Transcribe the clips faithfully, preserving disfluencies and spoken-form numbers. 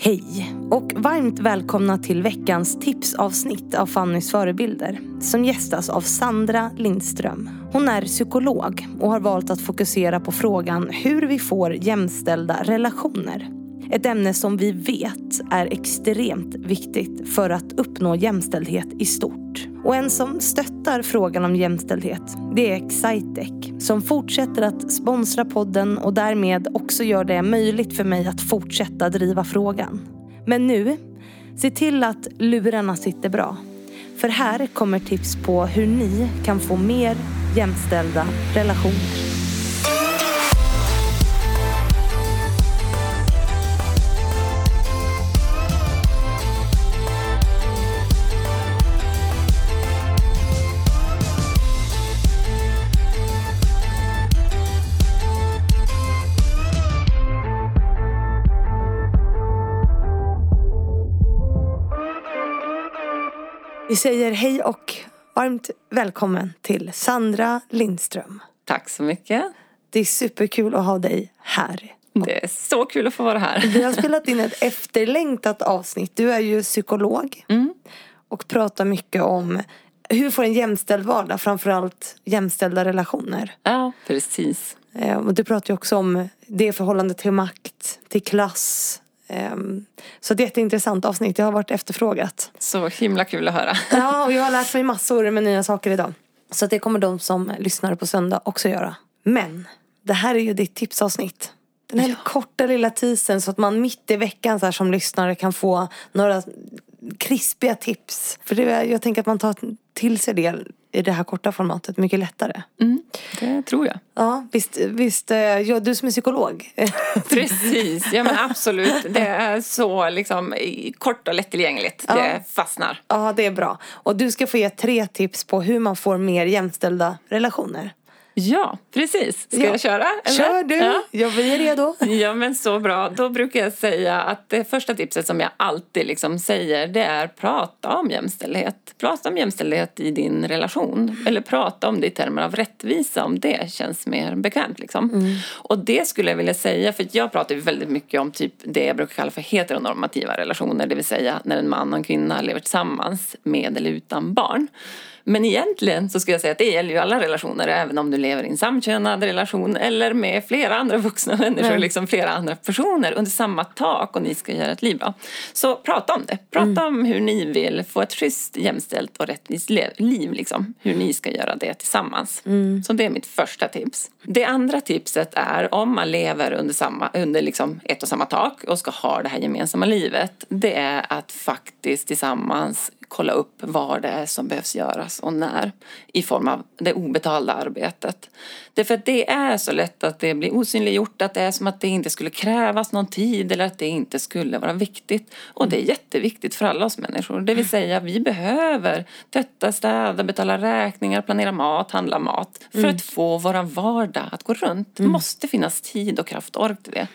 Hej och varmt välkomna till veckans tipsavsnitt av Fannys förebilder som gästas av Sandra Lindström. Hon är psykolog och har valt att fokusera på frågan hur vi får jämställda relationer. Ett ämne som vi vet är extremt viktigt för att uppnå jämställdhet i stort. Och en som stöttar frågan om jämställdhet, det är Excitec som fortsätter att sponsra podden och därmed också gör det möjligt för mig att fortsätta driva frågan. Men nu, se till att lurarna sitter bra. För här kommer tips på hur ni kan få mer jämställda relationer. Vi säger hej och varmt välkommen till Sandra Lindström. Tack så mycket. Det är superkul att ha dig här. Det är så kul att få vara här. Vi har spelat in ett efterlängtat avsnitt. Du är ju psykolog mm. och pratar mycket om hur får en jämställd vardag, framförallt jämställda relationer. Ja, precis. Och du pratar ju också om det förhållande till makt, till klass. Så det är ett jätteintressant avsnitt. Det har varit efterfrågat. Så himla kul att höra. Ja, och jag har lärt mig massor med nya saker idag. Så det kommer de som lyssnar på söndag också göra. Men det här är ju ditt tipsavsnitt. Den här ja. korta lilla tisen så att man mitt i veckan så här som lyssnare kan få några krispiga tips. För det, jag tänker att man tar till sig det i det här korta formatet mycket lättare. Mm, det tror jag. Ja, visst, visst ja, du som är psykolog. Precis, ja men absolut. Det är så liksom kort och lättillgängligt. Ja. Det fastnar. Ja, det är bra. Och du ska få ge tre tips på hur man får mer jämställda relationer. Ja, precis. Ska ja. jag köra? Eller? Kör du, ja. ja, vi är redo. Ja, men så bra. Då brukar jag säga att det första tipset som jag alltid liksom säger, det är prata om jämställdhet. Prata om jämställdhet i din relation. Eller prata om det i termer av rättvisa, om det känns mer bekvämt. Liksom. Mm. Och det skulle jag vilja säga, för jag pratar väldigt mycket om typ det jag brukar kalla för heteronormativa relationer. Det vill säga när en man och en kvinna lever tillsammans med eller utan barn. Men egentligen så ska jag säga att det gäller ju alla relationer, även om du lever i en samkönad relation eller med flera andra vuxna människor, mm. liksom flera andra personer under samma tak och ni ska göra ett liv bra. Så prata om det. Prata mm. om hur ni vill få ett schysst, jämställt och rättvist liv. Liksom. Hur ni ska göra det tillsammans. Mm. Så det är mitt första tips. Det andra tipset är om man lever under, samma, under liksom ett och samma tak och ska ha det här gemensamma livet. Det är att faktiskt tillsammans kolla upp vad det är som behövs göras och när i form av det obetalda arbetet. Därför att det är så lätt att det blir osynliggjort, att det är som att det inte skulle krävas någon tid eller att det inte skulle vara viktigt. Och det är jätteviktigt för alla oss människor. Det vill säga vi behöver tvätta, städa, betala räkningar, planera mat, handla mat för mm. att få våra vardag att gå runt. Det mm. måste finnas tid och kraft och ork till det.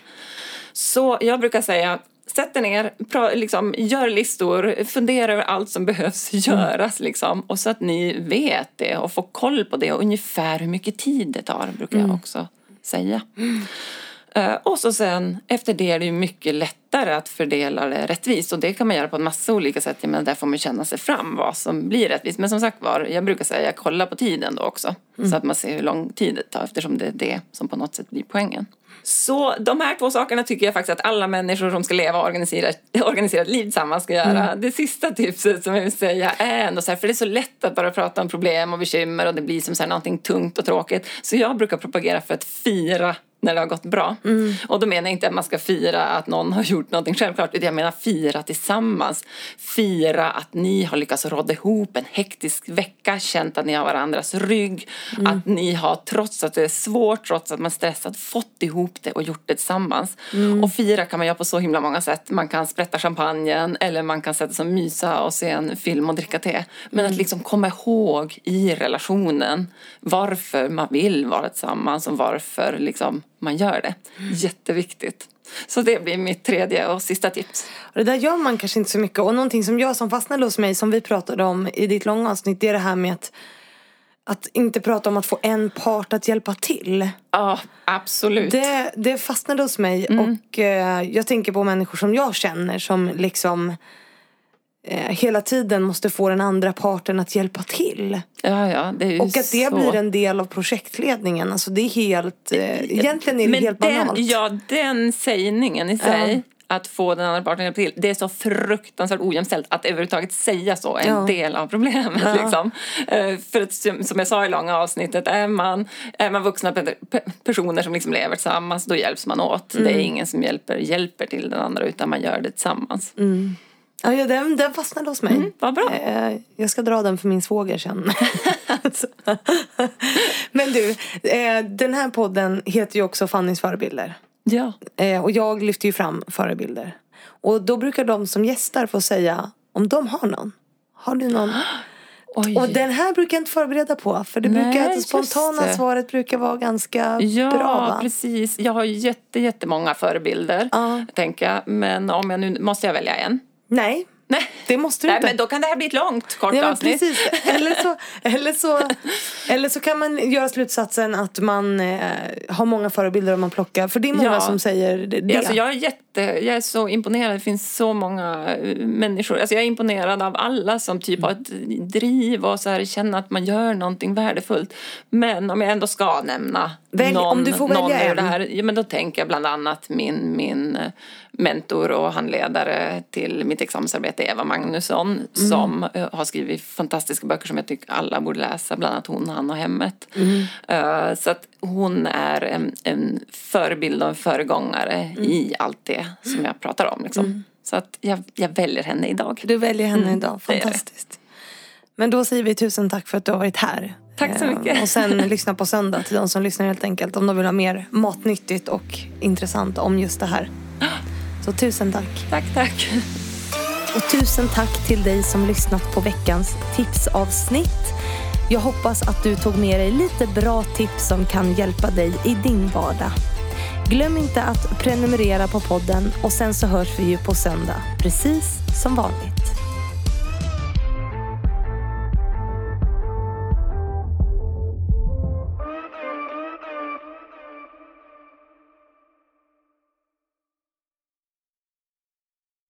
Så jag brukar säga, sätt dig ner, pra, liksom, gör listor, fundera över allt som behövs göras liksom, och så att ni vet det och får koll på det och ungefär hur mycket tid det tar, brukar jag också säga. Mm. Uh, och så sen, efter det är det ju mycket lättare att fördela det rättvist. Och det kan man göra på en massa olika sätt. Men där får man känna sig fram vad som blir rättvist. Men som sagt var, jag brukar säga kolla på tiden då också. Mm. Så att man ser hur lång tid det tar. Eftersom det är det som på något sätt blir poängen. Så de här två sakerna tycker jag faktiskt att alla människor som ska leva och organisera, organisera ett liv tillsammans ska göra. Mm. Det sista tipset som jag vill säga är ändå så här, för det är så lätt att bara prata om problem och bekymmer och det blir som så här någonting tungt och tråkigt. Så jag brukar propagera för att fira när det har gått bra. Mm. Och då menar jag inte att man ska fira att någon har gjort någonting självklart. Jag menar fira tillsammans. Fira att ni har lyckats råda ihop en hektisk vecka. Känt att ni har varandras rygg. Mm. Att ni har, trots att det är svårt, trots att man stressat, fått ihop det och gjort det tillsammans. Mm. Och fira kan man göra på så himla många sätt. Man kan sprätta champagnen. Eller man kan sätta sig och mysa och se en film och dricka te. Men mm. att liksom komma ihåg i relationen varför man vill vara tillsammans och varför liksom man gör det. Jätteviktigt. Så det blir mitt tredje och sista tips. Och det där gör man kanske inte så mycket. Och någonting som jag som fastnade hos mig, som vi pratade om i ditt långa avsnitt, det är det här med att att inte prata om att få en part att hjälpa till. Ja, absolut. Det, det fastnade hos mig. Mm. Och eh, jag tänker på människor som jag känner som liksom eh, hela tiden måste få den andra parten att hjälpa till. Ja, ja, det är ju och att det så... blir en del av projektledningen. Alltså det är helt, eh, egentligen är det Men helt den, banalt. Ja, den sägningen i sig... Ja. Att få den andra parten till. Det är så fruktansvärt ojämställt att överhuvudtaget säga så är en ja. del av problemet. Ja. Liksom. Uh, för att, som jag sa i långa avsnittet, är man, är man vuxna pe- personer som liksom lever tillsammans, då hjälps man åt. Mm. Det är ingen som hjälper, hjälper till den andra, utan man gör det tillsammans. Mm. Ja, ja den, den fastnade hos mig. Mm, vad bra. Uh, jag ska dra den för min svåger sen. Men du, uh, den här podden heter ju också Fannys förebilder. Ja. Eh, och jag lyfter ju fram förebilder. Och då brukar de som gästar få säga om de har någon. Har du någon? Oj. Och den här brukar jag inte förbereda på. För det, Nej, brukar, det spontana det. svaret brukar vara ganska ja, bra. Ja, precis. Jag har jätte, jättemånga förebilder. Uh. Tänker jag. Men om jag nu, måste jag välja en? Nej. Nej, det måste du Nej, inte. Men då kan det här bli ett långt, kort ja, avsnitt. Precis. Eller så, eller, så, eller så kan man göra slutsatsen att man eh, har många förebilder om man plockar. För det är många ja. som säger det. Alltså, jag, är jätte, jag är så imponerad. Det finns så många människor. Alltså, jag är imponerad av alla som typ har ett driv och så här, känner att man gör någonting värdefullt. Men om jag ändå ska nämna Välj, någon, om du får välja någon ur en. det här, ja, men då tänker jag bland annat min, min mentor och handledare till mitt examensarbete, Eva Magnusson, mm. som uh, har skrivit fantastiska böcker som jag tycker alla borde läsa, bland annat Hon, han och hemmet. Mm. Uh, så att hon är en, en förebild och en föregångare mm. i allt det som jag pratar om. Liksom. Mm. Så att jag, jag väljer henne idag. Du väljer henne mm. idag, fantastiskt. Men då säger vi tusen tack för att du har varit här. Tack så mycket. Och sen lyssna på söndag till de som lyssnar helt enkelt. Om de vill ha mer matnyttigt och intressant om just det här. Så tusen tack. Tack, tack. Och tusen tack till dig som lyssnat på veckans tipsavsnitt. Jag hoppas att du tog med dig lite bra tips som kan hjälpa dig i din vardag. Glöm inte att prenumerera på podden och sen så hörs vi ju på söndag. Precis som vanligt.